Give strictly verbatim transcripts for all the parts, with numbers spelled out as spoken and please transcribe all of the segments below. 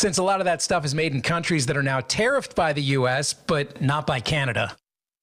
since a lot of that stuff is made in countries that are now tariffed by the U S, but not by Canada.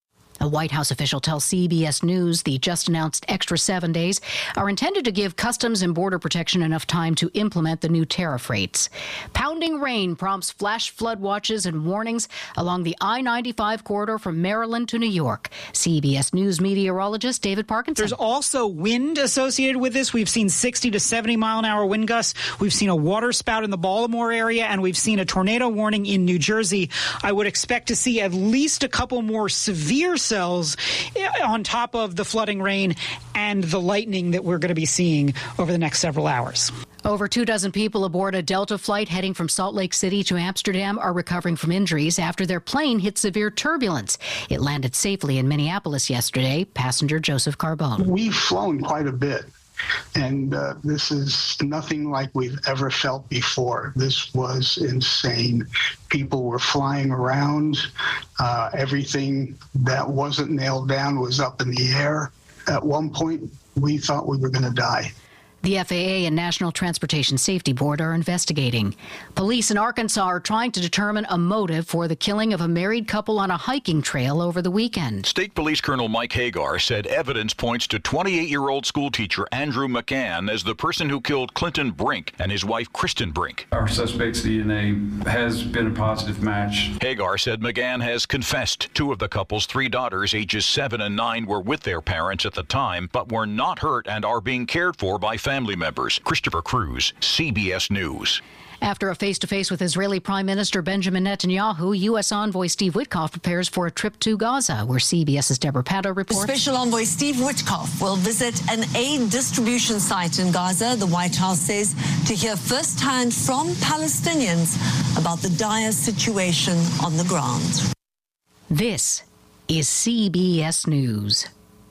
A White House official tells C B S News the just announced extra seven days are intended to give Customs and Border Protection enough time to implement the new tariff rates. Pounding rain prompts flash flood watches and warnings along the I ninety-five corridor from Maryland to New York. C B S News meteorologist David Parkinson. There's also wind associated with this. We've seen sixty to seventy mile an hour wind gusts. We've seen a water spout in the Baltimore area, and we've seen a tornado warning in New Jersey. I would expect to see at least a couple more severe cells on top of the flooding rain and the lightning that we're going to be seeing over the next several hours. Over two dozen people aboard a Delta flight heading from Salt Lake City to Amsterdam are recovering from injuries after their plane hit severe turbulence. It landed safely in Minneapolis yesterday. Passenger Joseph Carbone. We've flown quite a bit, and uh, this is nothing like we've ever felt before. This was insane. People were flying around. Uh, everything that wasn't nailed down was up in the air. At one point, we thought we were going to die. The F A A and National Transportation Safety Board are investigating. Police in Arkansas are trying to determine a motive for the killing of a married couple on a hiking trail over the weekend. State Police Colonel Mike Hagar said evidence points to twenty-eight-year-old schoolteacher Andrew McCann as the person who killed Clinton Brink and his wife Kristen Brink. Our suspect's D N A has been a positive match. Hagar said McCann has confessed. Two of the couple's three daughters, ages seven and nine, were with their parents at the time, but were not hurt and are being cared for by family family members. Christopher Cruz, C B S News. After a face-to-face with Israeli Prime Minister Benjamin Netanyahu, U S envoy Steve Witkoff prepares for a trip to Gaza, where CBS's Deborah Pato reports. Special envoy Steve Witkoff will visit an aid distribution site in Gaza, the White House says, to hear firsthand from Palestinians about the dire situation on the ground. This is C B S News.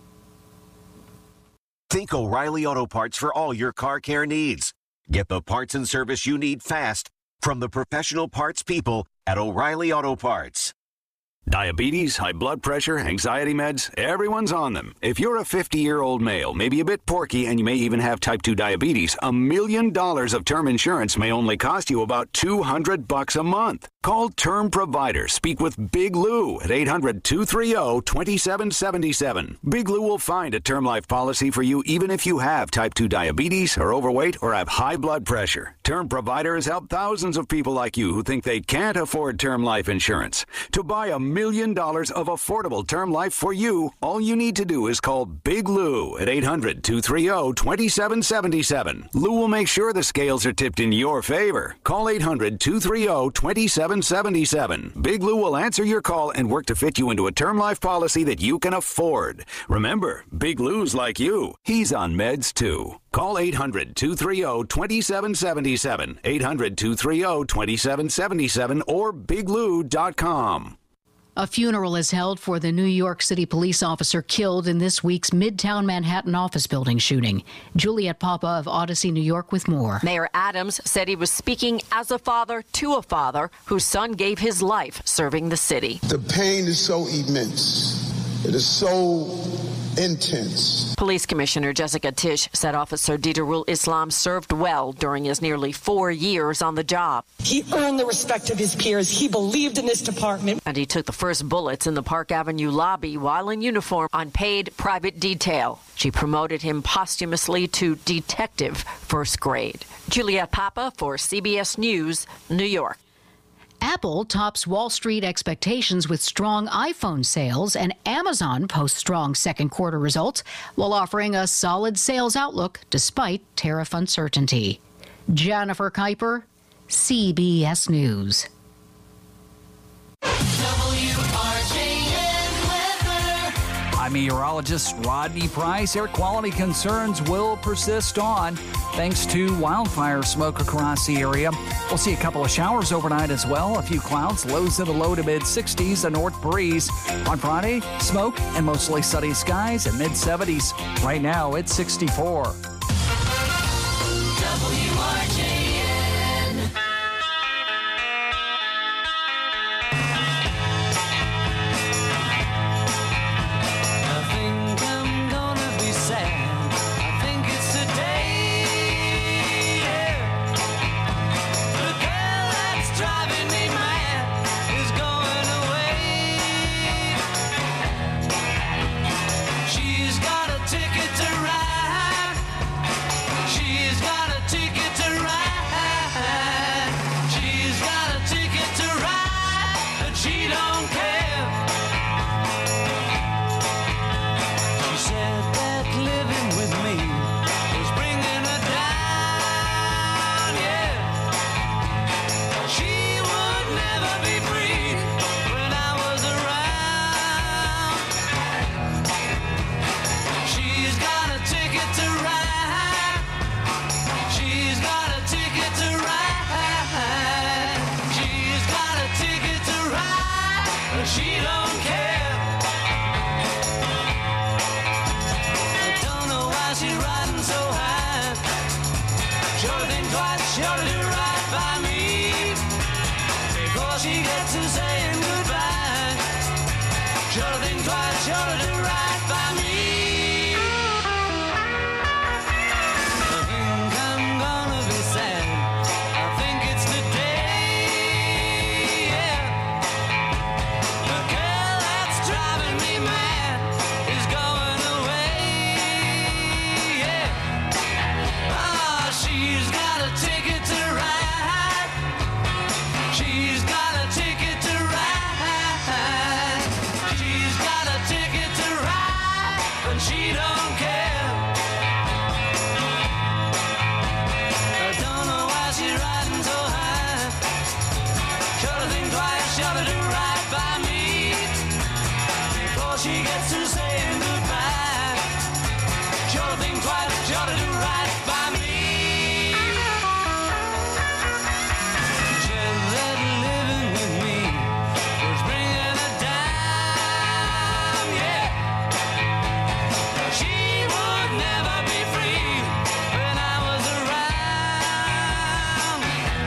Think O'Reilly Auto Parts for all your car care needs. Get the parts and service you need fast from the professional parts people at O'Reilly Auto Parts. Diabetes, high blood pressure, anxiety meds, everyone's on them. If you're a fifty-year-old male, maybe a bit porky, and you may even have type two diabetes, a million dollars of term insurance may only cost you about two hundred bucks a month. Call Term Provider. Speak with Big Lou at eight hundred, two three zero, two seven seven seven. Big Lou will find a term life policy for you even if you have type two diabetes, are overweight, or have high blood pressure. Term Provider has helped thousands of people like you who think they can't afford term life insurance. To buy a million dollars of affordable term life for you, all you need to do is call Big Lou at eight hundred, two three zero, two seven seven seven. Lou will make sure the scales are tipped in your favor. Call eight hundred, two three zero, two seven seven seven. Big Lou will answer your call and work to fit you into a term life policy that you can afford. Remember, Big Lou's like you. He's on meds too. Call eight hundred, two three zero, two seven seven seven, eight hundred, two three zero, two seven seven seven, or big lou dot com. A funeral is held for the New York City police officer killed in this week's Midtown Manhattan office building shooting. Juliet Papa of Odyssey, New York, with more. Mayor Adams said he was speaking as a father to a father whose son gave his life serving the city. The pain is so immense. It is so intense. Police Commissioner Jessica Tisch said Officer Diderul Islam served well during his nearly four years on the job. He earned the respect of his peers. He believed in this department. And he took the first bullets in the Park Avenue lobby while in uniform on paid private detail. She promoted him posthumously to detective first grade. Juliet Papa for C B S News, New York. Apple tops Wall Street expectations with strong iPhone sales, and Amazon posts strong second quarter results while offering a solid sales outlook despite tariff uncertainty. Jennifer Kuiper, C B S News. I'm meteorologist Rodney Price. Air quality concerns will persist on thanks to wildfire smoke across the area. We'll see a couple of showers overnight as well. A few clouds, lows in the low to mid sixties, a north breeze. On Friday, smoke and mostly sunny skies and mid seventies. Right now, it's sixty-four. W R J N. she gets to saying goodbye. Sure to think twice, sure to do right by me. I think I'm gonna be sad. I think it's the day, yeah. The girl that's driving me mad is going away, yeah. Ah, she's got a ticket to ride. She's got a ticket to ride. She's got a ticket to ride, but she don't care. I don't know why she's riding so high. Sure to think twice, sure to do right by me. Before she gets to saying goodbye. Sure to think twice, sure to do right by me. She said living with me was bringing her down, yeah. She would never be free when I was around.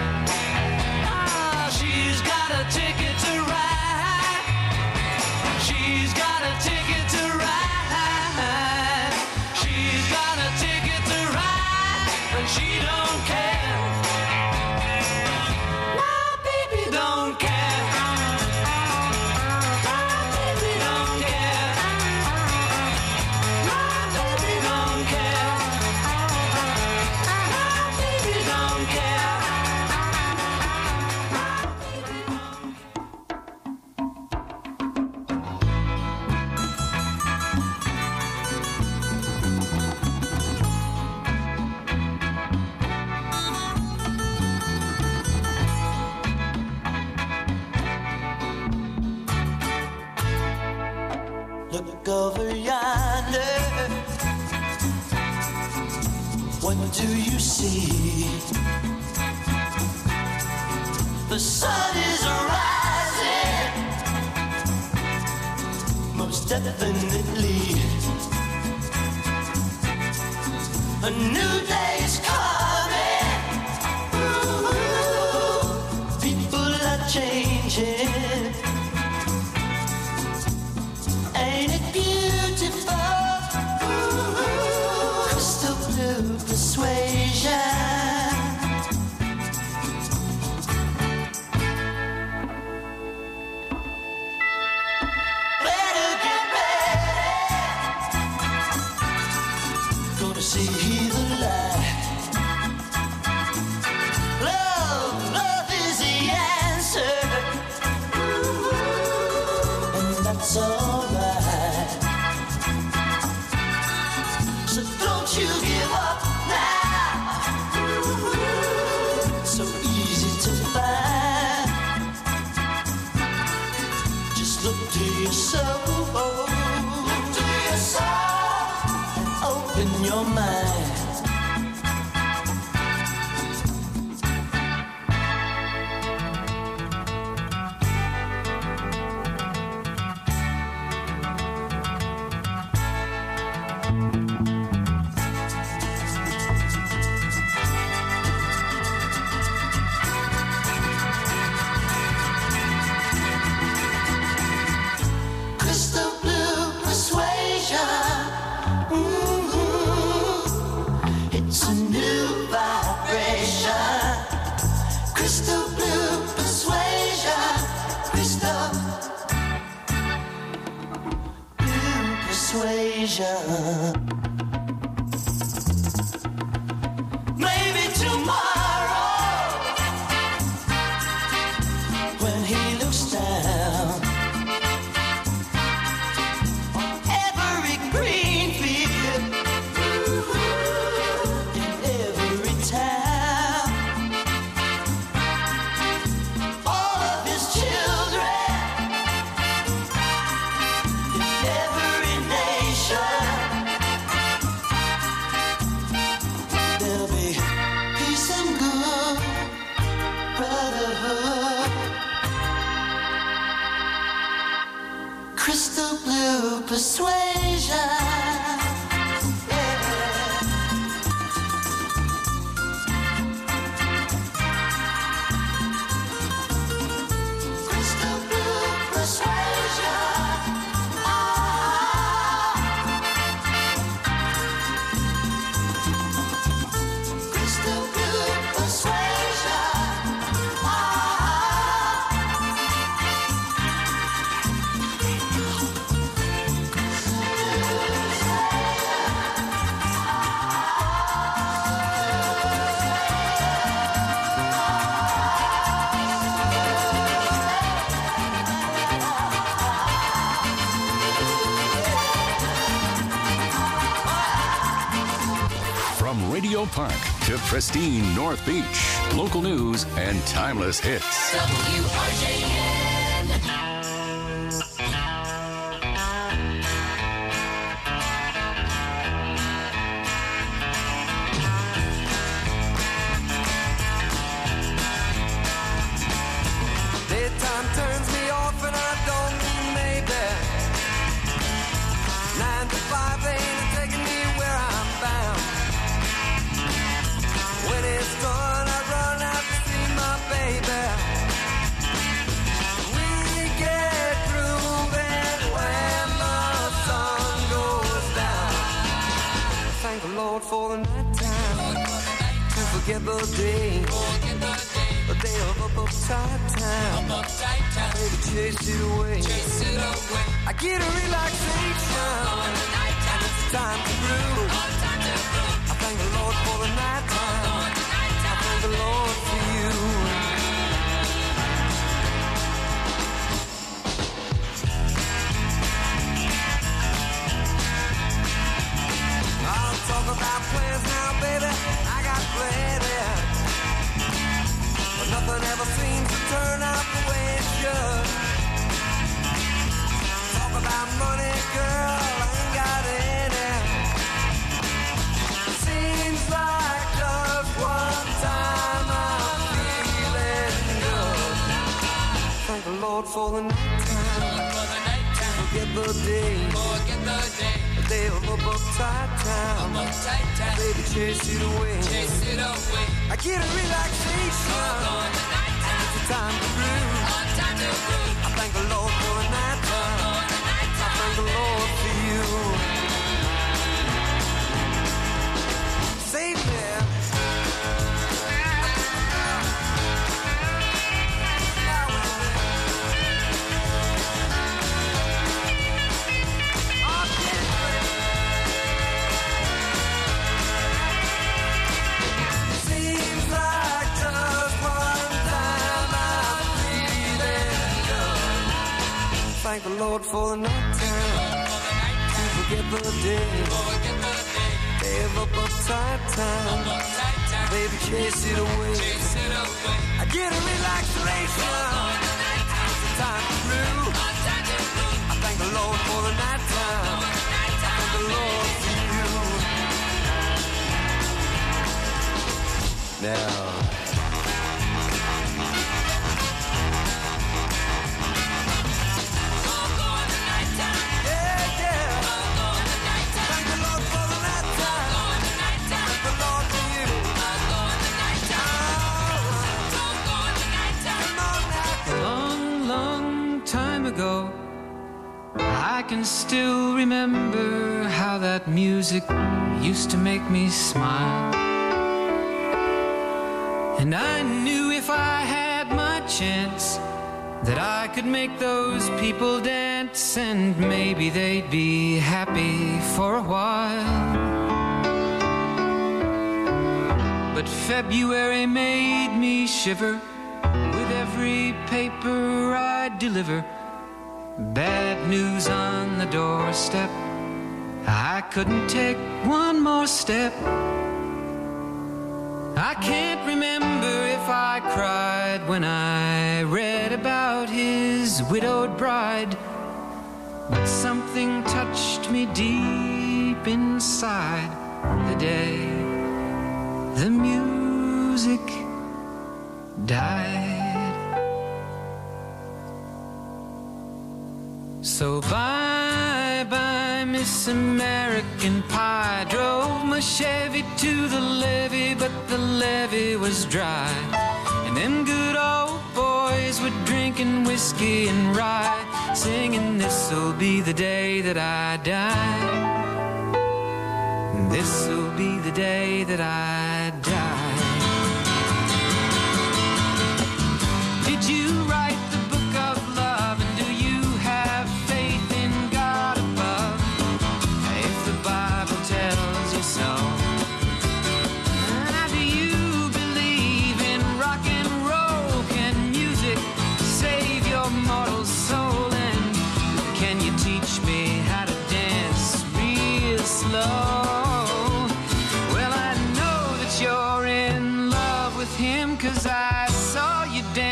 Ah, she's got a ticket to ride. She's got a ticket to ride. She's got a ticket to ride, and she don't care. My baby don't care. My baby don't care. My baby don't care. My baby don't care. Look over yonder. What do you see? The sun is rising, most definitely. A new day is coming. Ooh, people are changing. Ain't it beautiful? Ooh, crystal blue persuasion. Better get ready. Gonna see the light. Love, love is the answer. Ooh, and that's alright. So don't you give up now. So easy to find. Just look to your soul. Look to your soul and open your mind. Crystal blue persuasion. Mhm. It's a new vibration. Crystal blue persuasion. Crystal blue persuasion. Maybe tomorrow, when he looks down on every green field, in every town, all of his children, in every nation, there'll be peace and good brotherhood. Crystal blue persuasion. Yeah. Park to pristine North Beach. Local news and timeless hits. W R J N. Daytime turns me off and I don't mean maybe. Nine to five ain't taking me where I'm bound. When it's done, I run out to see my baby. We get grooving when the sun goes down. Thank the Lord for the nighttime. To forget the day. The day of up upside time. Baby, chase it away. I get a relaxation. And it's time to groove. I thank the Lord for the nighttime. I thank the Lord for you. I'll talk about plans now, baby. I got plenty. But nothing ever seems to turn out the way it should. Talk about money, girl, I ain't got any. Seems like just one time I'm feeling good. Thank the Lord for the nighttime. Forget the day. The day of up uptight time. Baby, chase it away. I get a relaxation. And it's a time to groove. I thank the Lord for the night time. I thank the Lord for you. Save me. Thank the Lord for the night time. To forget the day. Day of up uptight time. Baby, chase it away. I get a relaxation. It's a time to groove. I thank the Lord for the night time. I thank the Lord for you. Now. Ago, I can still remember how that music used to make me smile. And I knew if I had my chance that I could make those people dance, and maybe they'd be happy for a while. But February made me shiver with every paper I deliver. Bad news on the doorstep. I couldn't take one more step. I can't remember if I cried when I read about his widowed bride, but something touched me deep inside the day the music died. So bye-bye, Miss American Pie. Drove my Chevy to the levee, but the levee was dry. And them good old boys were drinking whiskey and rye, singing, this'll be the day that I die. This'll be the day that I die. Did you write the book of love, and do you have faith in God above? If the Bible tells you so. Now, do you believe in rock and roll? Can music save your mortal soul? And can you teach me how to dance real slow? Well, I know that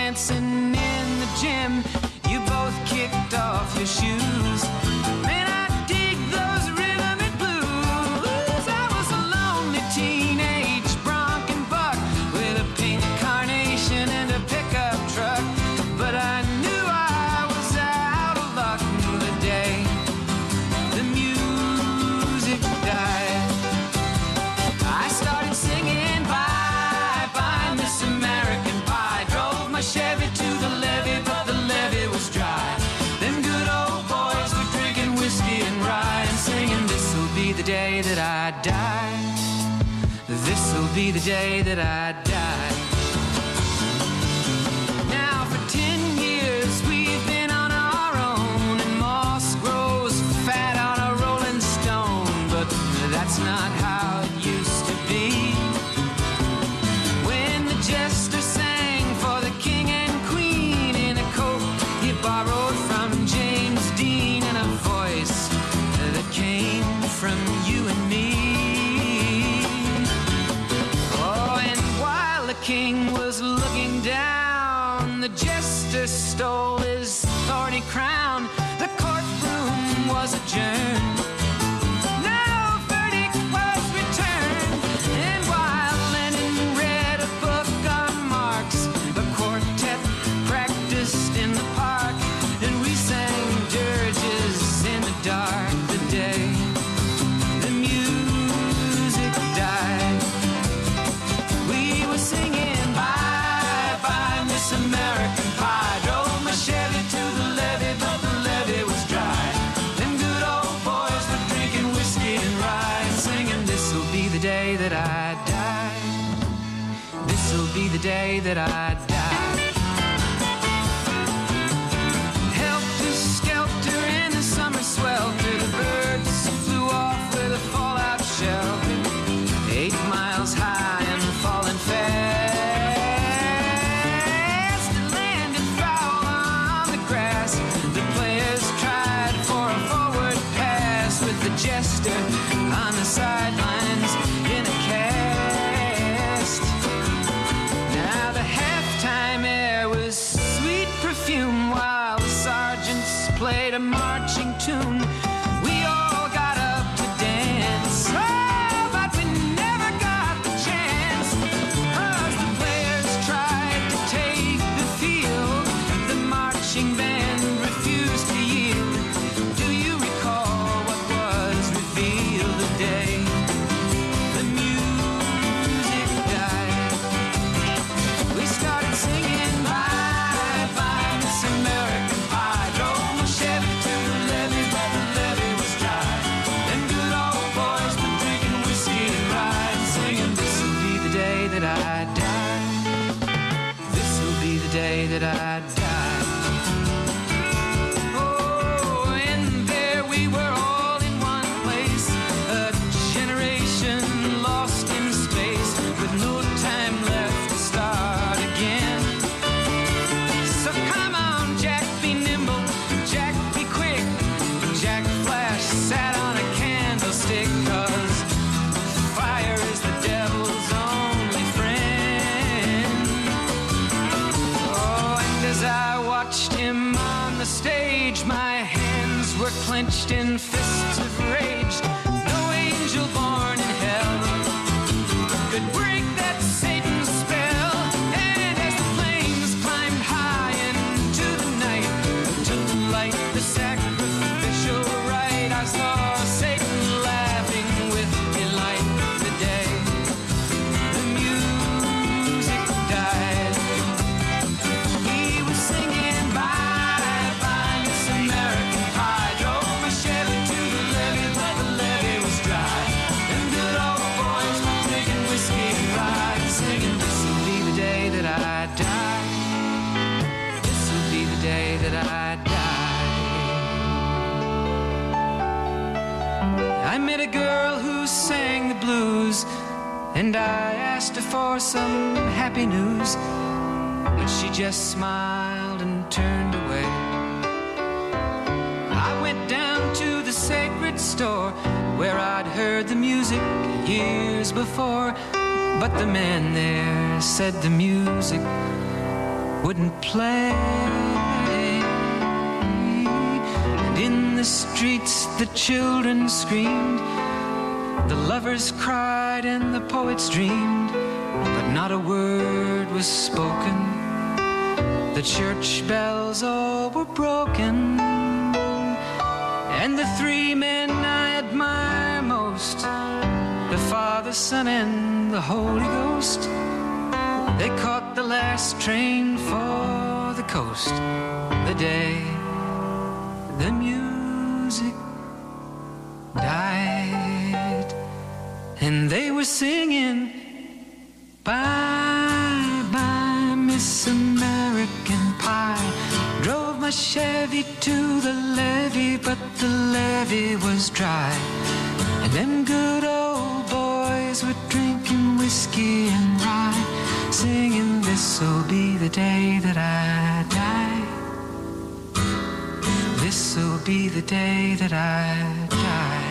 dancing in the gym. You both kicked off your shoes. Man, I dig those rhythm and blues. I was a lonely teenage bronc and buck with a pink carnation and a pickup truck. But I knew I was out of luck the day the music died. I started singing bye bye Miss American Pie. Drove my Chevy to the levee, but the levee was dry. Them good old boys were drinking whiskey and rye and singing, this'll be the day that I die. This'll be the day that I die. Now for ten years we've been on our own, and moss grows fat on a rolling stone. But that's not how it used to be. When the jester sang for the king and queen in a coat he borrowed from James Dean, and a voice that came from you and me. Oh, and while the king was looking down, the jester stole his thorny crown. The courtroom was adjourned. No verdict was returned. And while Lenin read a book on Marx, the quartet practiced in the park, and we sang dirges in the dark the day the music died. We were singing bye bye Miss American Pie. Drove my Chevy to the levee, but the levee was dry. Them good old boys were drinking whiskey and rye and singing, this'll be the day that I die. This'll be the day that I die. Helter skelter in the summer swelter, the birds flew off with a fallout shelter. Eight miles high and falling fast. It landed foul on the grass. The players tried for a forward pass, with the jester on the sidelines in a cast. Now the halftime air was sweet perfume while the sergeants played a marching tune. We all got up to dance, oh, but we never got the chance, 'cause the players tried to take the field. The marching band refused to yield. Do you recall what was revealed the day the music died? We started singing bye bye Miss American Pie. Drove my Chevy to the levee, but the levee was dry. Them good old boys were drinking whiskey and rye and singing, this'll be the day that I die. This'll be the day that I die. Oh, and there we were all in one place, a generation lost in space, with no time left to start again. So come on, Jack, be nimble, Jack, be quick. Jack Flash sat on a candlestick, 'cause fire is the devil's only friend. Oh, and as I watched him on the stage, my hands were clenched in fists of rage. No angel born in hell could break that Satan's spell. And as the flames climbed high into the night to light the sacrificial rite, I saw Satan laughing with delight the day the music died. He was singing bye bye Miss American Pie. Drove my Chevy to the levee, but the levee was dry. Them good old boys were drinking whiskey and rye and singing, this'll be the day that I die. This'll be the day that I die. I met a girl who sang the blues, and I asked her for some happy news, but she just smiled and turned away. I went down to the sacred store where I'd heard the music years before, but the man there said the music wouldn't play. And in the streets the children screamed, the lovers cried and the poets dreamed, but not a word was spoken. The church bells all were broken. And the three men I admire most, the Father, Son, and the Holy Ghost, they caught the last train for the coast the day the music died. And they were singing, bye, bye, Miss American Pie. Drove my Chevy to the levee, but the levee was dry. And them good old boys were drinking whiskey and rye, singing, this'll be the day that I die. This'll be the day that I die.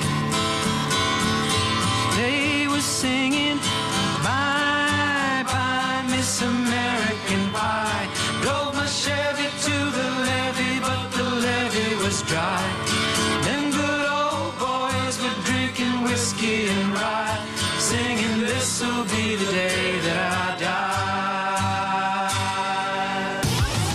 They were singing, bye, bye, Miss American Pie. Drove my Chevy to the levee, but the levee was dry. Them good old boys were drinking whiskey and rye, singing, this'll be the day that I die.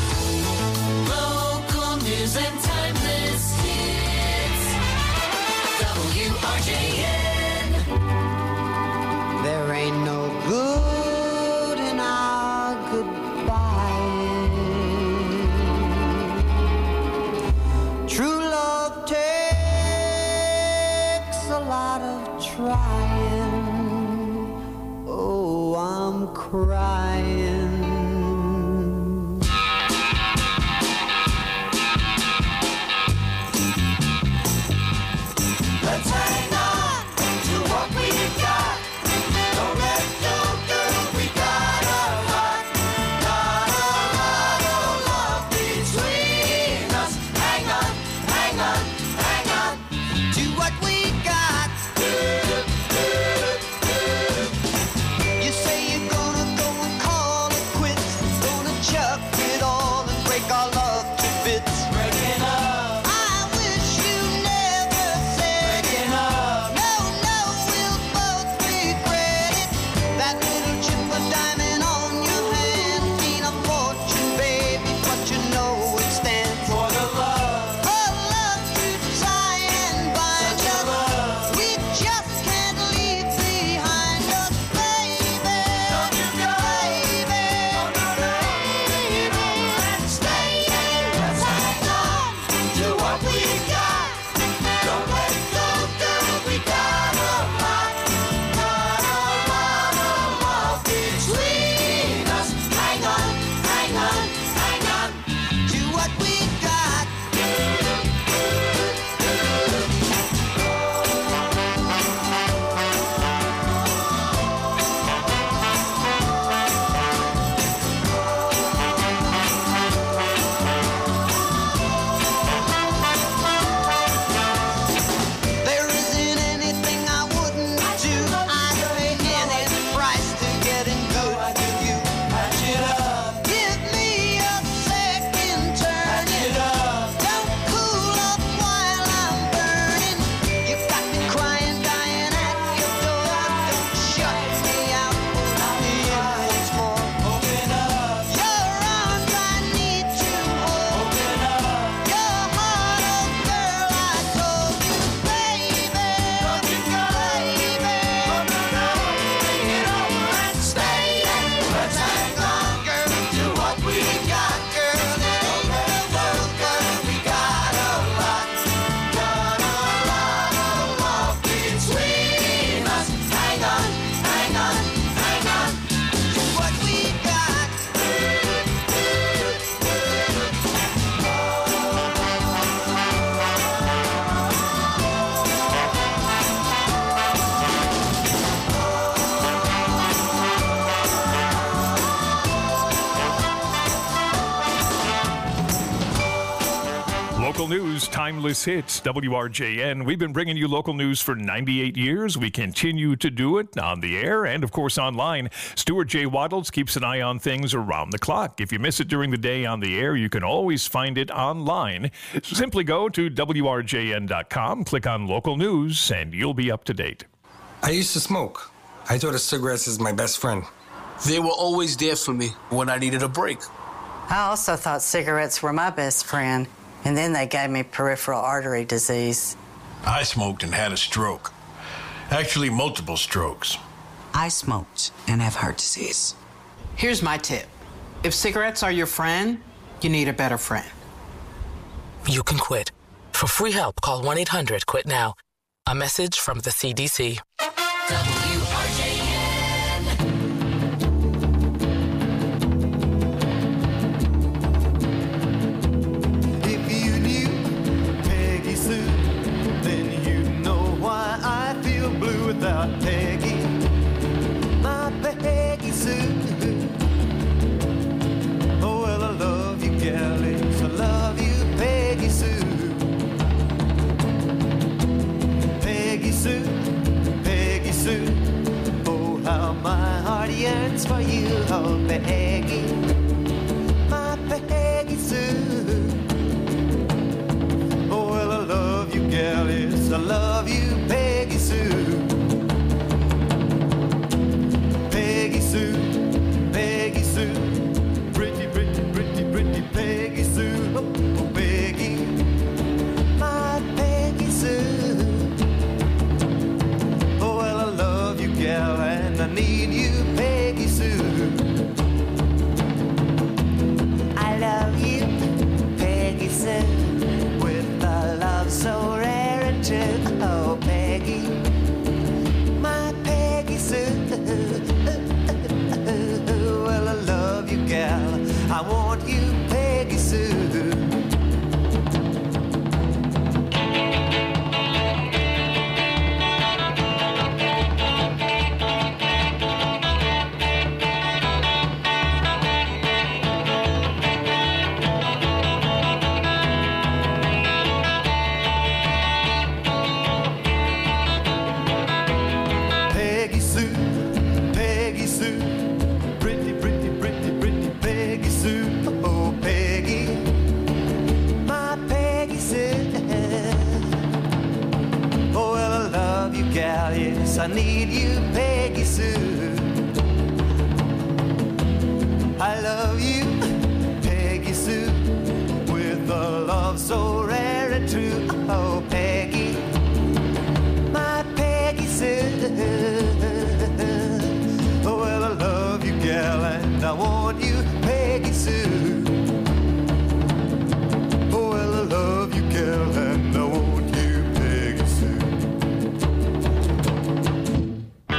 Local news and timeless hits. W R J N. There ain't no good in our goodbye. True love takes a lot of trying. Oh, I'm crying. Let's hang on to what we got. Don't let go, girl, we got a lot. Got a lot of love between us. Hang on, hang on, hang on To what we got. You say you're gonna go and call it Local news, timeless hits, W R J N. We've been bringing you local news for ninety-eight years. We continue to do it on the air and, of course, online. Stuart J. Waddles keeps an eye on things around the clock. If you miss it during the day on the air, you can always find it online. Simply go to W R J N dot com, click on local news, and you'll be up to date. I used to smoke. I thought of cigarettes as my best friend. They were always there for me when I needed a break. I also thought cigarettes were my best friend, and then they gave me peripheral artery disease. I smoked and had a stroke. Actually, multiple strokes. I smoked and have heart disease. Here's my tip. If cigarettes are your friend, you need a better friend. You can quit. For free help, call one eight hundred quit now. A message from the C D C. W R J N. If you knew Peggy Sue, then you know why I feel blue without Peggy. My Peggy Sue. Oh, well, I love you, galleys. I love you, Peggy Sue. Peggy Sue, Peggy Sue. Oh, how my heart yearns for you, oh, Peggy. My Peggy Sue. Oh, well, I love you, galleys. I love you, Peggy Sue. Peggy Sue, Peggy Sue. Pretty, pretty, pretty, pretty Peggy Sue. Oh, oh, Peggy. My Peggy Sue. Oh, well, I love you, gal, and I need you, Peggy Sue. I love you, Peggy Sue, with a love so rare and true. Oh, Peggy, my Peggy Sue. Well, I love you, gal. I want you, Peggy Sue. Peggy Sue, Peggy Sue, pretty, pretty, pretty, pretty Peggy Sue. Oh, Peggy, my Peggy Sue. Oh, well, I love you, gal, yes, I need you, Peggy Sue. I love you, Peggy Sue, with a love so rare and true. Oh, Peggy, my Peggy Sue. Oh, well, I love you, gal, and I want you, Peggy Sue. Oh, well, I love you, gal, and I want you, Peggy Sue.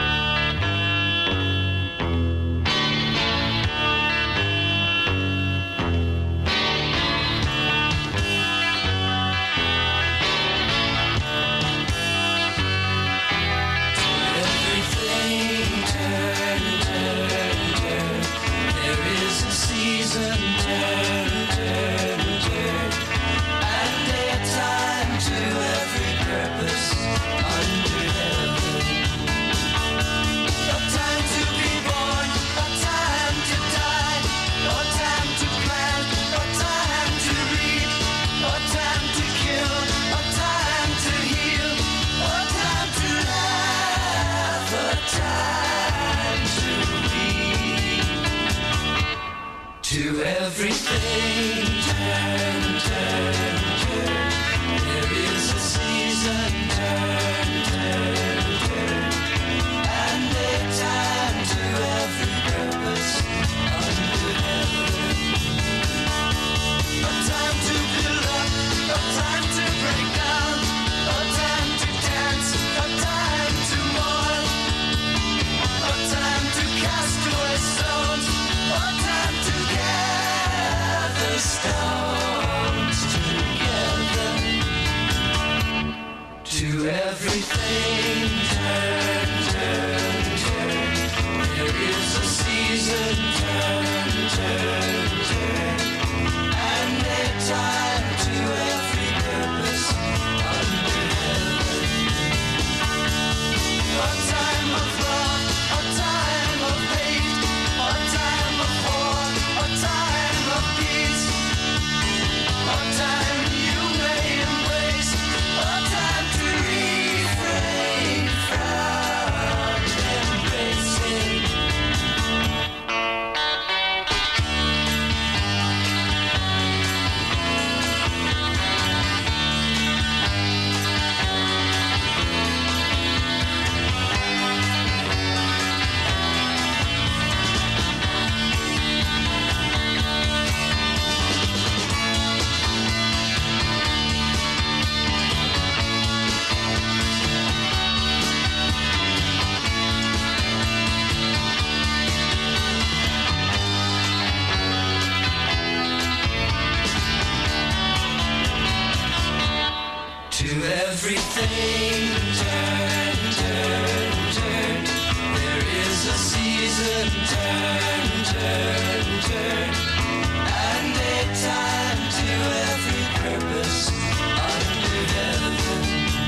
everything turn, turn, turn. There is a season, turn, turn, turn. And a time to every purpose under heaven.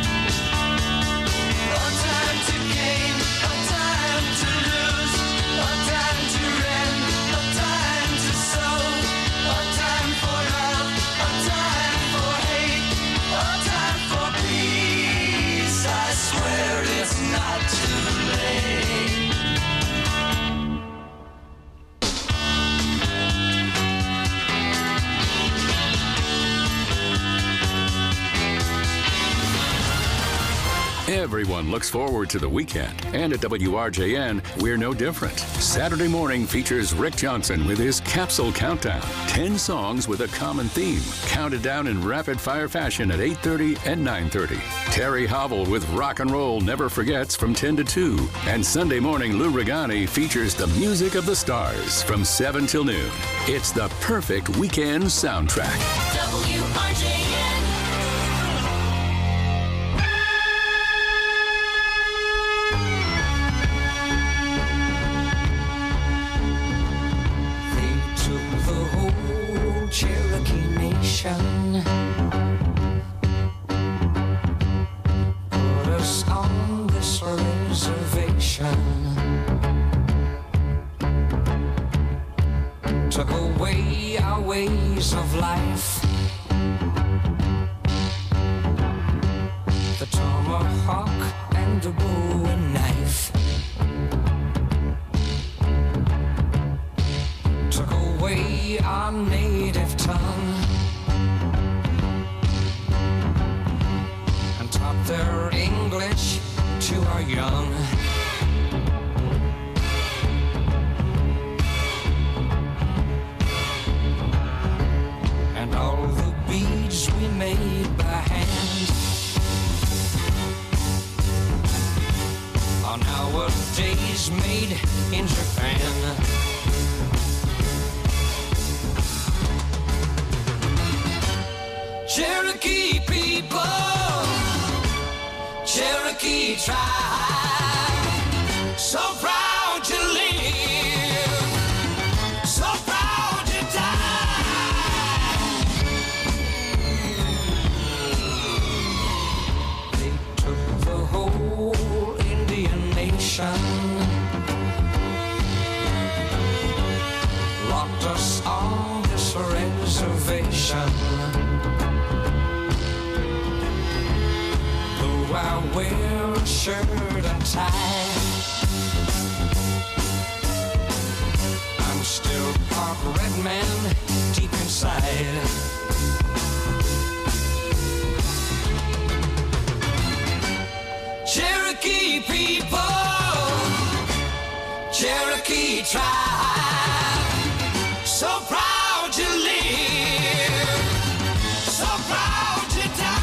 A time to gain, a time to lose, a time to rend, a time to sow, a time for love, a time for hate, a time for peace. I swear it's not too late. Everyone looks forward to the weekend, and at W R J N, we're no different. Saturday morning features Rick Johnson with his Capsule Countdown. Ten songs with a common theme, counted down in rapid-fire fashion at eight thirty and nine thirty. Terry Hobble with Rock and Roll Never Forgets from ten to two. And Sunday morning, Lou Regani features the music of the stars from seven till noon. It's the perfect weekend soundtrack. W R J N. Cherokee Nation put us on this reservation, took away our ways of life, the tomahawk and the bow and knife, took away our native tongue and taught their English to our young. And all the beads we made by hand are nowadays made in Japan. Cherokee people, Cherokee tribe, so proud to live, so proud to die. They took the whole Indian nation, locked us on this reservation. I wear a shirt and tie, I'm still part red man deep inside. Cherokee people, Cherokee tribe, so proud to live, so proud to die.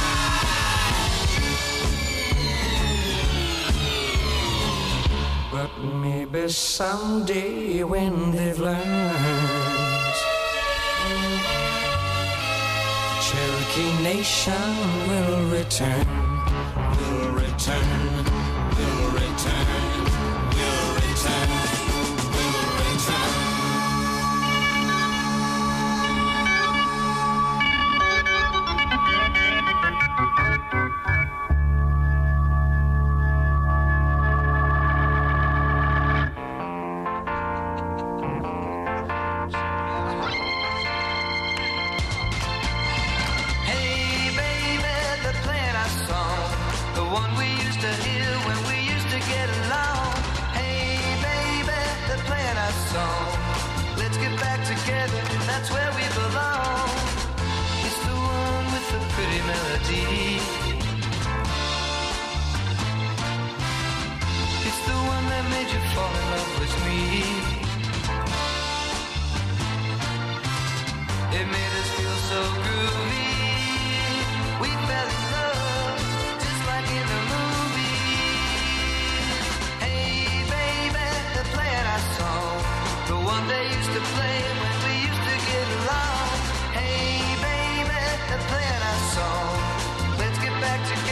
But maybe someday when they've learned, the Cherokee Nation will return, will return, will return, will return, will return. That's where we belong. It's the one with the pretty melody. It's the one that made you fall in love with me. It made us feel so groovy. We fell in love just like in a movie. Hey baby, they're playing our song, the one they used to play when we used to get along. Hey baby, they're playing our song. Let's get back together.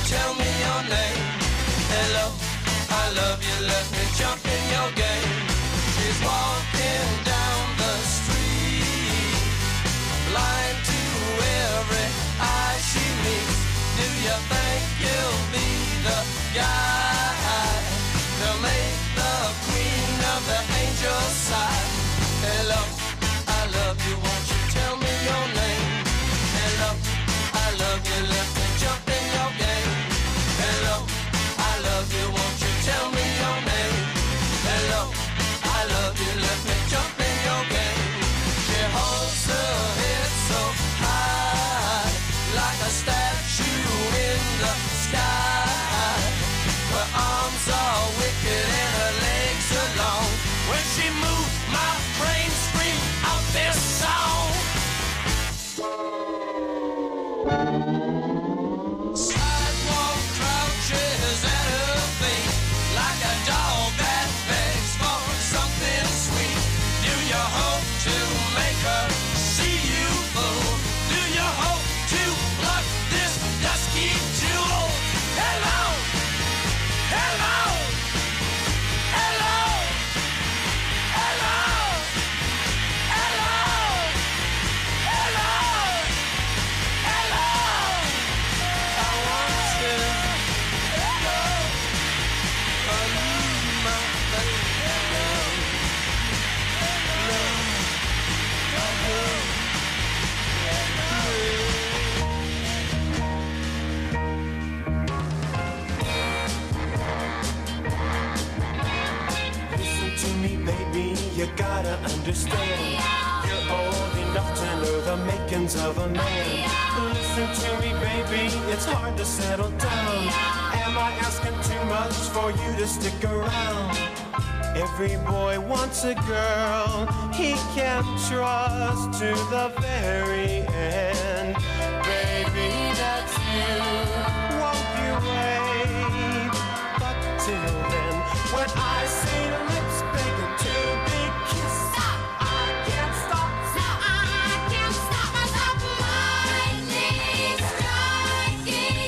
tell me your name? Hello, I love you, let me jump in your game. She's walking down the street, blind to every eye she meets. Do you think you'll be the guy to make the queen of the angels sigh? Hello, I love you, won't you tell me your name? Hello, I love you, let me jump in your game. Hello, I love you, won't you tell me your name? Hello, I love you, let me jump in your game. She holds her head so high, like a statue in the sky. Her arms are wicked and her legs are long. When she moves, my brain screams out this song. Sidewalk crouches at her feet, like a dog that begs for something sweet. Do you hope to make her see you, fool? Do you hope to pluck this dusky jewel? Hello, hello, hello, hello, hello, hello, hello. I want to hello, I need my baby. Hello, hello, Listen to me, baby, you gotta understand. You're old enough to know the makings of a man. Listen to me, baby, it's hard to settle down. Am I asking too much for you to stick around? Every boy wants a girl he can trust to the very end. Baby, that's you. Won't you wait? But till then, when I see your lips begging to be kissed, I can't stop. I can't stop myself. Lightning striking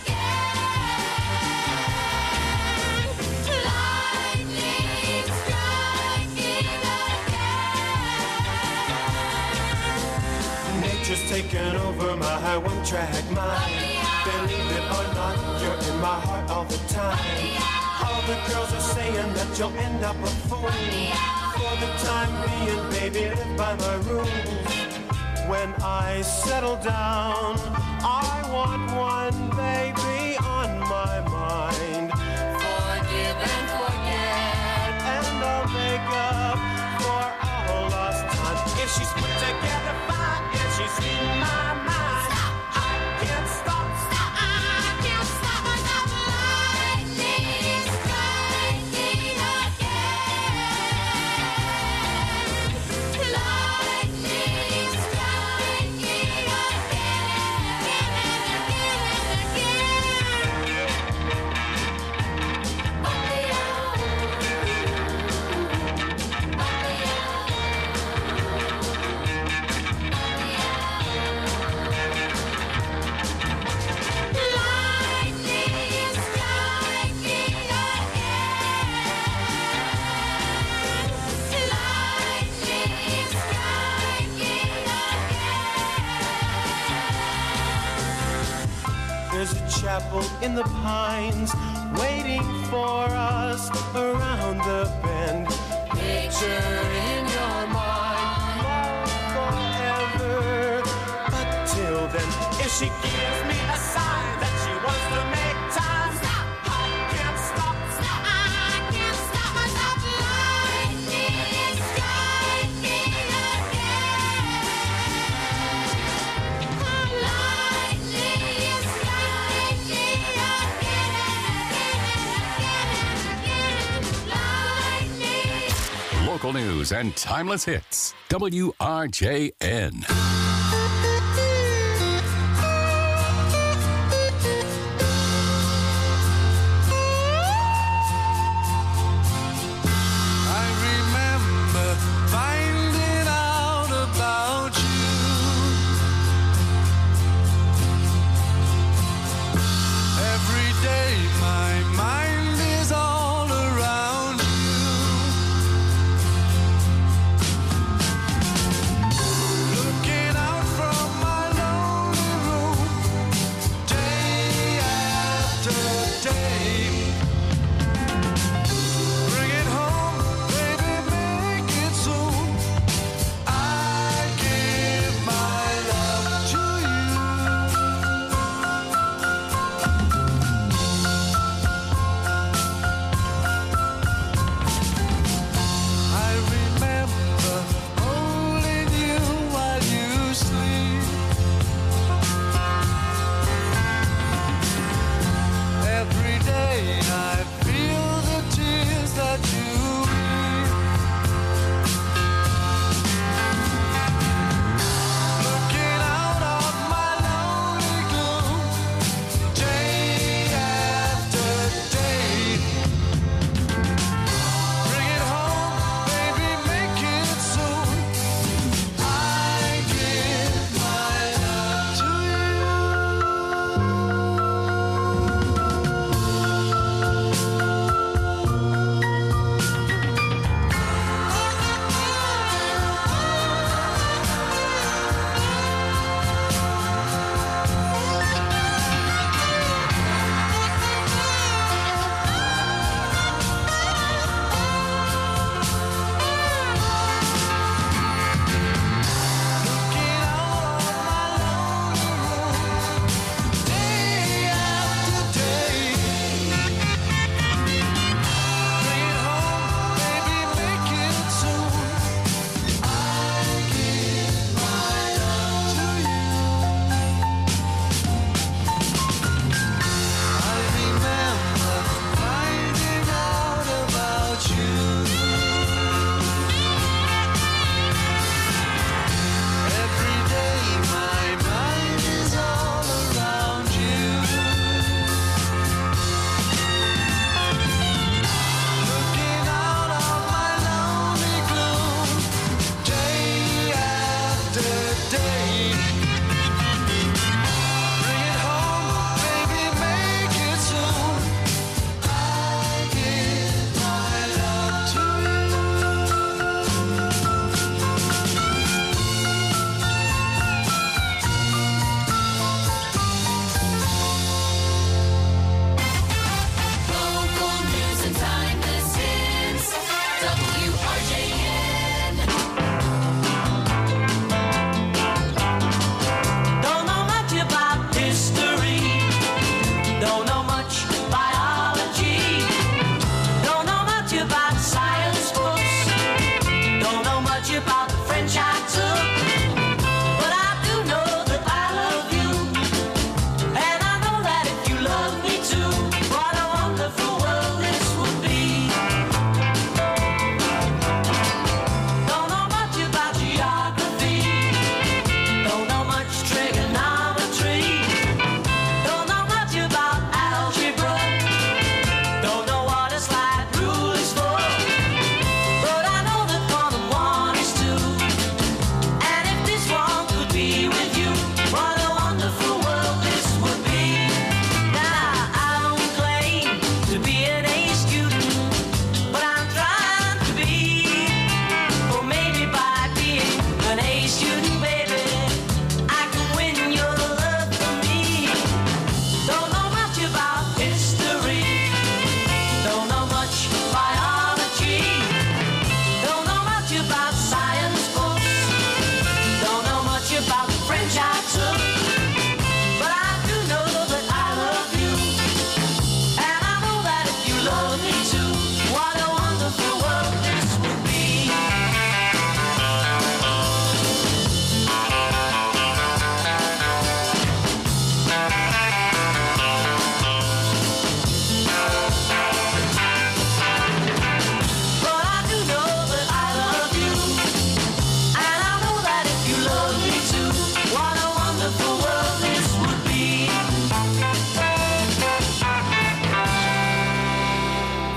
again. Lightning striking again. Nature's taken over my one-track mind. Believe it or not, you're in my heart all the time. All the girls are saying that you'll end up a fool. For the time being, baby, live by my rules. When I settle down, I want one baby on my mind. Forgive and forget, and I'll make up for all lost time. If she's put together fine, if she's in my mind, I can't stop. I can't stop myself. Lightning striking again. Lightning striking There's a chapel in the pines waiting for us around the bend. Picture in your mind, love forever. But till then, if she gives me a sign that she wants to make time, stop. I can't stop. Stop. I can't stop myself. Lightning striking again. Lightning striking again. Local news and timeless hits. W R J N. Every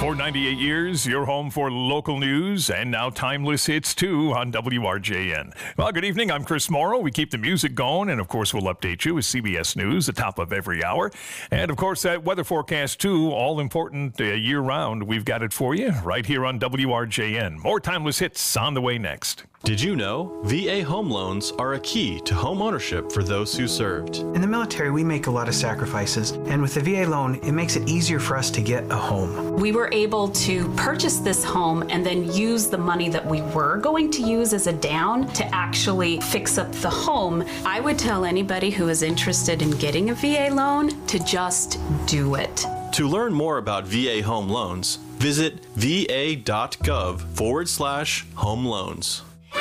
For ninety-eight years, your home for local news and now timeless hits too on W R J N. Well, good evening. I'm Chris Morrow. We keep the music going, and of course, we'll update you with C B S News at the top of every hour. And of course, that weather forecast too, all important uh, year round. We've got it for you right here on W R J N. More timeless hits on the way next. Did you know V A home loans are a key to home ownership for those who served? In the military, we make a lot of sacrifices, and with the V A loan, it makes it easier for us to get a home. We were able to purchase this home and then use the money that we were going to use as a down to actually fix up the home. I would tell anybody who is interested in getting a V A loan to just do it. To learn more about V A home loans, visit va.gov forward slash home loans.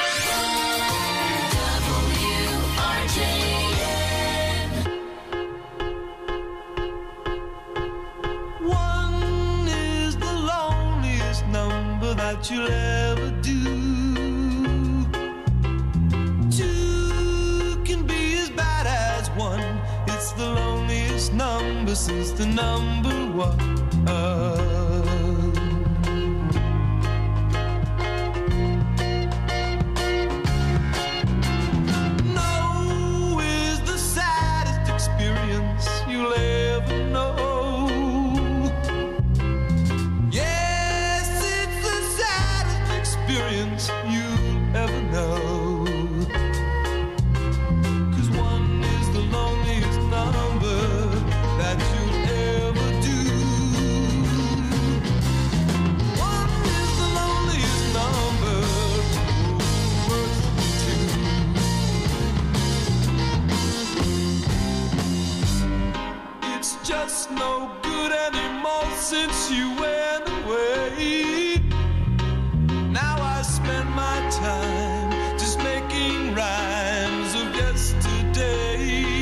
One is the loneliest number that you'll ever do. Two can be as bad as one. It's the loneliest number since the number one. No is the saddest experience you'll ever know. Yes, it's the saddest experience you'll ever know. 'Cause one is the loneliest number that you'll ever do. One is the loneliest number, worse than two. It's just no good anymore since you went away. Now I spend my time just making rhymes of yesterday.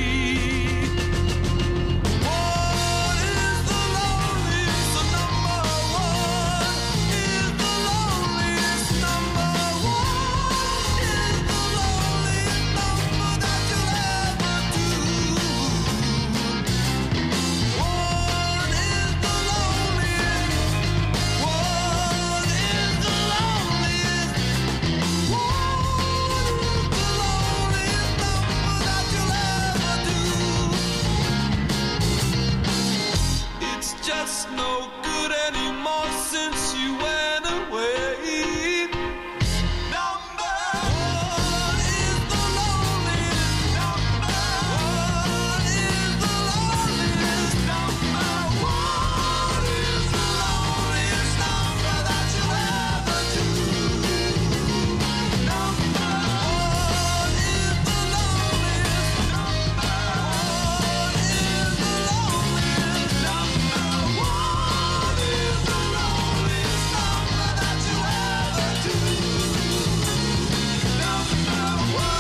One is the loneliest, the number one is the loneliest number. One is the loneliest number that you'll ever do. One is the loneliest. One is the loneliest. One is the loneliest number that you'll ever do. It's just no good anymore since you went away. Number one is the loneliest. Number one is the loneliest. Number one is the loneliest number that you'll ever do. Number one is the loneliest. Number one is the loneliest. Number one is the loneliest number that you'll ever do. Number one.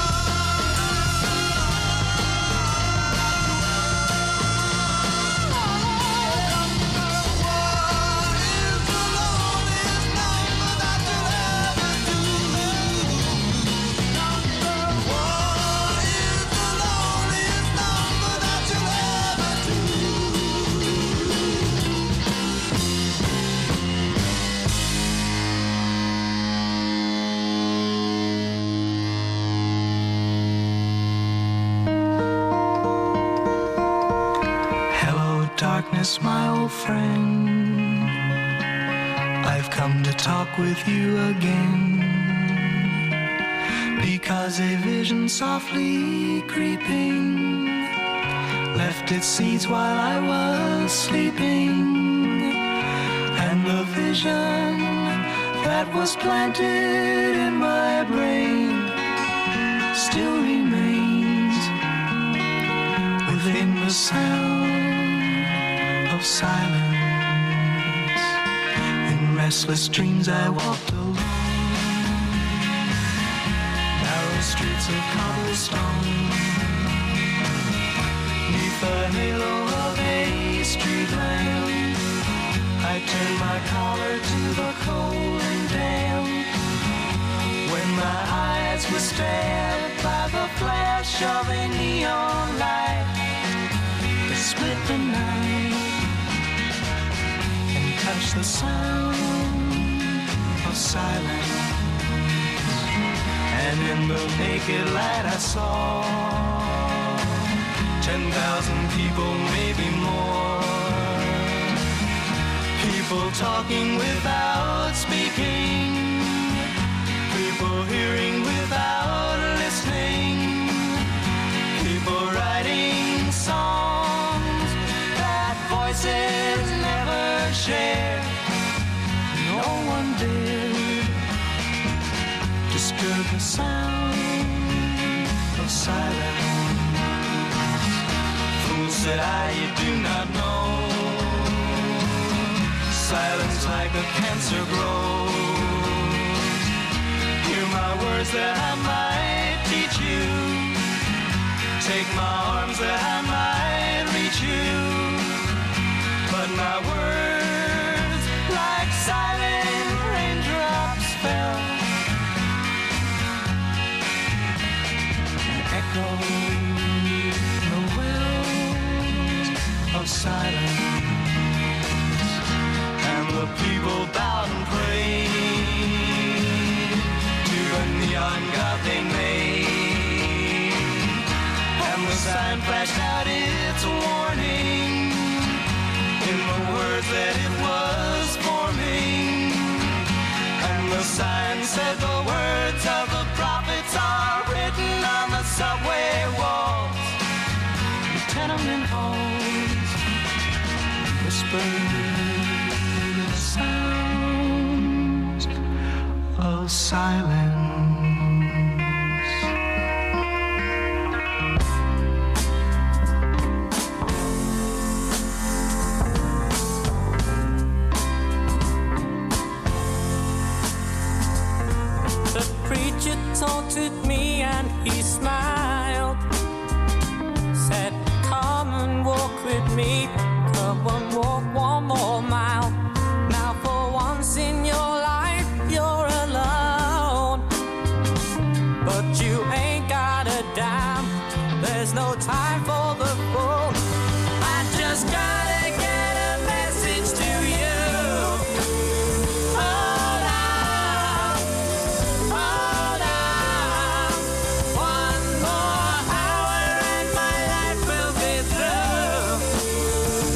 Hello, darkness, my old friend. I've come to talk with you again. Because a vision softly creeping left its seeds while I was sleeping. And the vision that was planted in my brain still remains within the sound of silence. In restless dreams I walked alone, narrow streets of cobblestone, neath the halo of a street lamp. I turned my collar to the cold and damp. When my eyes were stabbed by the flash of a neon light that split the night and catch the sound of silence. And in the naked light I saw ten thousand people, maybe more. People talking without speaking. People hearing without listening. People writing songs that voices never share. No one dared disturb the sound of silence. Fool, said I, you do not know. Silence like a cancer grows. Hear my words that I might teach you. Take my arms that I might reach you. But my words, like silent raindrops, fell and echoed the wells of silence. And the people bowed and prayed to the neon god they made. And the sign flashed out its warning in the words that it was forming. And the sign said the words of the prophets are written on the subway walls, the tenement halls, whispered sounds of silence. The preacher taunted me and he smiled, said, come and walk with me, come and walk one more mile. Now for once in your life you're alone, but you ain't got a dime, there's no time for the fool. I just gotta get a message to you. Hold on, hold on, one more hour and my life will be through.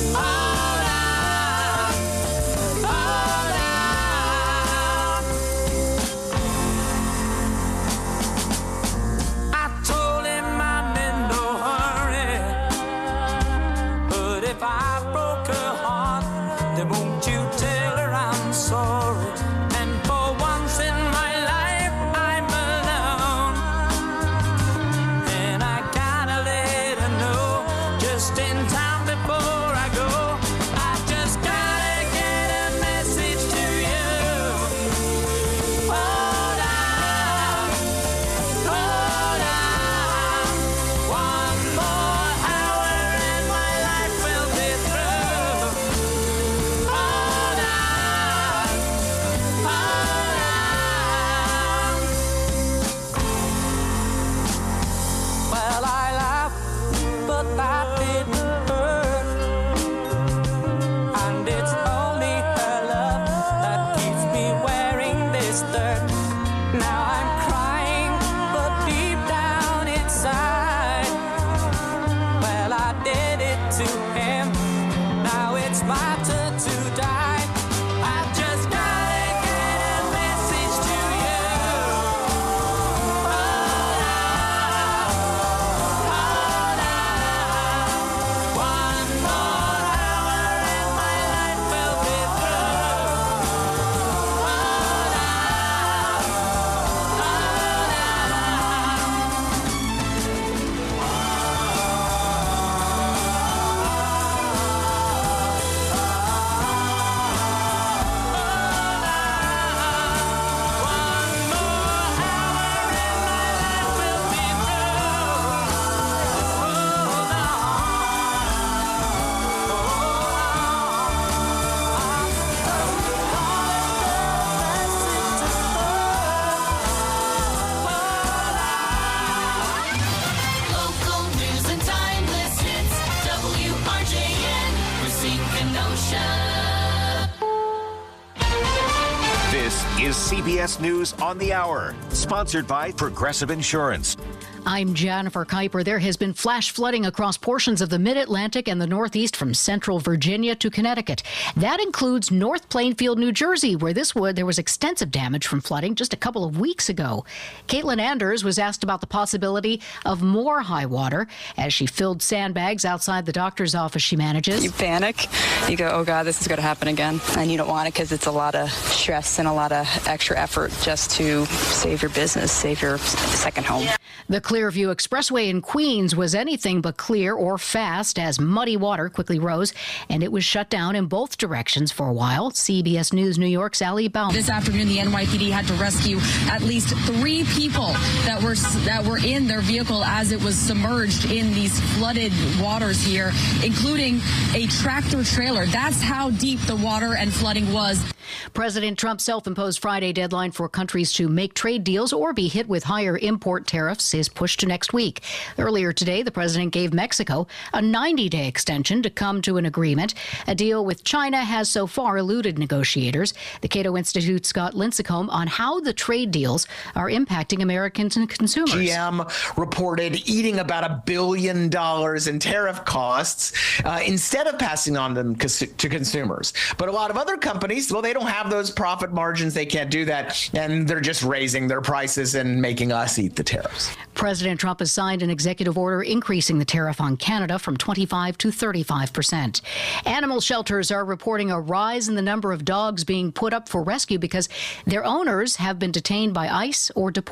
This is C B S News on the Hour, sponsored by Progressive Insurance. I'm Jennifer Kuiper. There has been flash flooding across portions of the mid-Atlantic and the Northeast from central Virginia to Connecticut. That includes North Plainfield, New Jersey, where this would there was extensive damage from flooding just a couple of weeks ago. Caitlin Anders was asked about the possibility of more high water as she filled sandbags outside the doctor's office she manages. You panic. You go, oh, God, this is going to happen again. And you don't want it because it's a lot of stress and a lot of extra effort just to save your business, save your second home. The Clearview Expressway in Queens was anything but clear or fast as muddy water quickly rose, and it was shut down in both directions for a while. C B S News New York's Allie Baum. This afternoon, the N Y P D had to rescue at least three people that were that were in their vehicle as it was submerged in these flooded waters here, including a tractor trailer. That's how deep the water and flooding was. President Trump's self-imposed Friday deadline for countries to make trade deals or be hit with higher import tariffs is pushed to next week. Earlier today, the president gave Mexico a ninety-day extension to come to an agreement. A deal with China has so far eluded negotiators. The Cato Institute's Scott Lincecum on how the trade deals are impacting Americans and consumers. G M reported eating about a billion dollars in tariff costs uh, instead of passing on them cons- to consumers. But a lot of other companies, well, they don't have those profit margins. They can't do that. And they're just raising their prices and making us eat the tariffs. President Trump has signed an executive order increasing the tariff on Canada from twenty-five to thirty-five percent. Animal shelters are reporting a rise in the number of dogs being put up for rescue because their owners have been detained by ICE or deported.